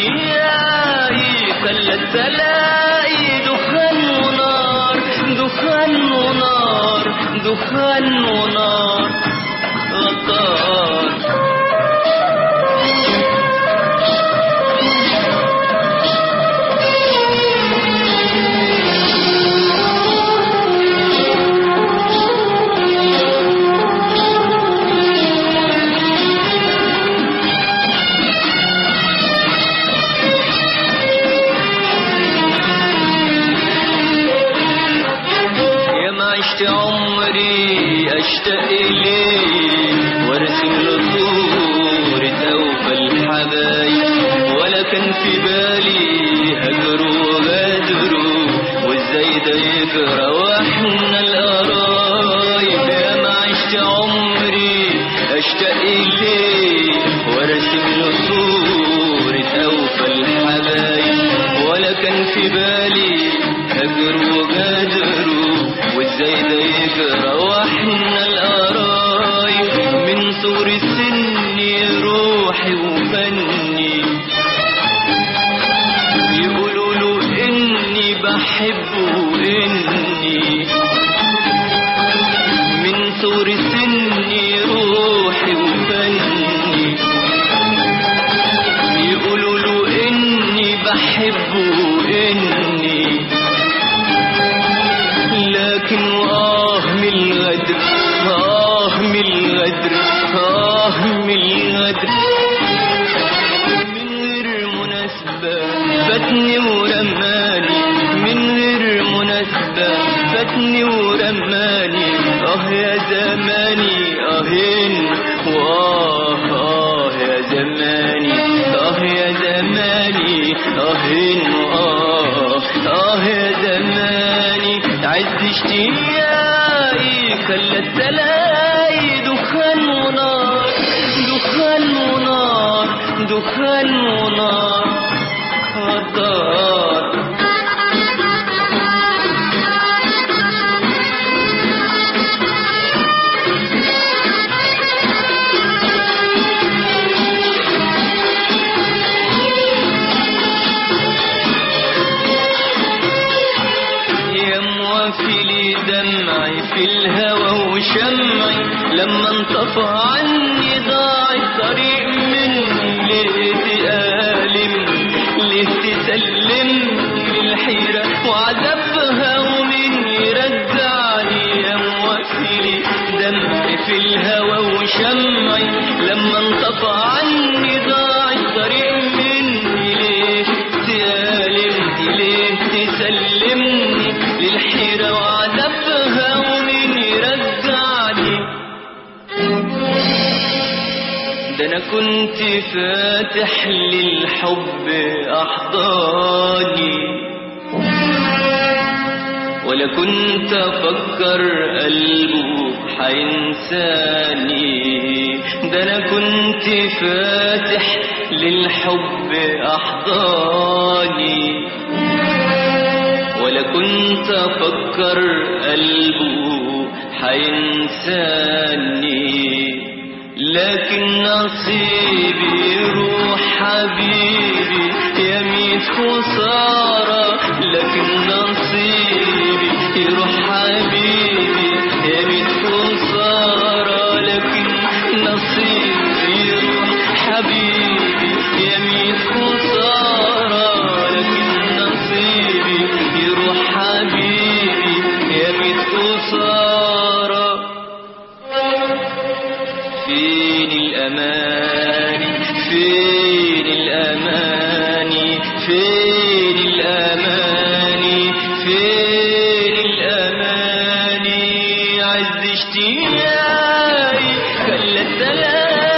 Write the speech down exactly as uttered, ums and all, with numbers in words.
اشتياقي خلت تلاقي دخان ونار دخان ونار دخان ونار غطار. عشت عمري اشتاق اليه وارسم له صورة اوفى الحبايب، ولا كان في بالي هجره وغدره وازاي ده يجرى واحنا القرايب. يا ما عشت عمري اشتاق اليه وارسم له صورة اوفى الحبايب، ولا كان في بالي هجره وغدره وازاي ده يجرى واحنا القرايب. من صغر سني روحي وفني يقولوا له اني بحبه اني. من صغر سني روحي وفني يقولوا له اني بحبه اني. لكن آه من الغدر آه من الغدر آه من الغدر، من غير مناسبة فاتني ورماني، من غير مناسبة فاتني ورماني. آه يا زماني آهين وآه آه يا زماني آه يا زماني آهين وآه آه يا زماني. عز اشتياقي خلت تلاقي دخان ونار دخان ونار دخان ونار غدار. في دمعي في الهوى وشمعي لما انطفى عني ضاع الطريق مني. ليه تألمني ليه تسلمني للحيرة وعذابها ومين يرجعني. يا موفلي دمعي في الهوى وشمعي لما انطفى عني ضاع الطريق مني. ليه تألمني ليه تسلمني للحيرة وعذابها ومين يرجعني. ده انا كنت فاتح للحب احضاني، ولا كنت افكر قلبه حينساني. ده انا كنت فاتح للحب احضاني، ولا كنت افكر قلبه حينساني. لكن نصيبي روح حبيبي يا ميت خسارة. لكن نصيبي روح حبيبي يا ميت خسارة. لكن نصيبي روح حبيبي يا ميت خسارة. لكن نصيبي يروح حبيبي يا ميت خسارة. فين الأماني فين الأماني فين الأماني فين الأماني. عز اشتياقي خلت تلاقي